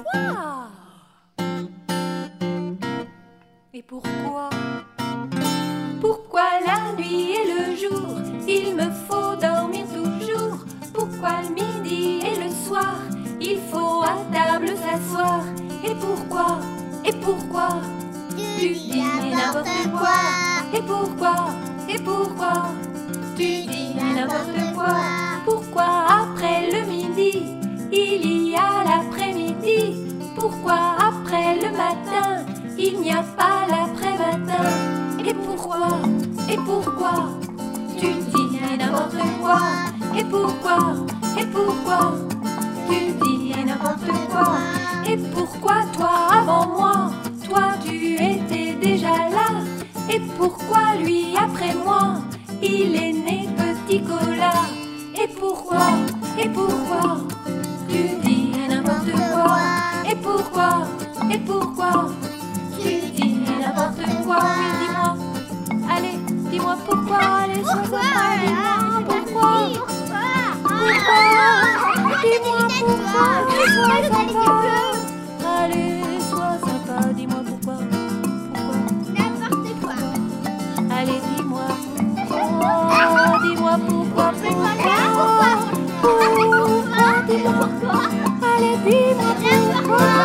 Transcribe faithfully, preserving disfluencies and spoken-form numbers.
Waouh! Et pourquoi? Pourquoi la nuit et le jour, il me faut dormir toujours? Pourquoi le midi et le soir, il faut à table s'asseoir? Et pourquoi? Et pourquoi? Tu dis n'importe quoi. Et pourquoi? Et pourquoi? Tu dis n'importe quoi. Pourquoi après le midi, il y a l'après-midi? Pourquoi après le matin, il n'y a pas l'après-matin? Et pourquoi? Et pourquoi? Tu dis n'importe quoi. Et pourquoi? Et pourquoi? Tu dis n'importe quoi. Et pourquoi toi avant moi? Toi tu étais déjà là. Et pourquoi lui après moi? Il est né petit cola. Et pourquoi? Et pourquoi? Tu dis n'importe quoi. Et pourquoi? Et pourquoi? Tu dis n'importe quoi. Oui, dis-moi. Allez, dis-moi pourquoi. Allez, sois sympa, dis-moi pourquoi. Pourquoi? Dis-moi pourquoi. Sois sympa. Allez, sois sympa, dis-moi pourquoi. Pourquoi? N'importe quoi. Allez, dis-moi pourquoi. Dis-moi pourquoi. Pourquoi? Pourquoi? Pourquoi? Dis-moi pourquoi. Allez, dis-moi pourquoi.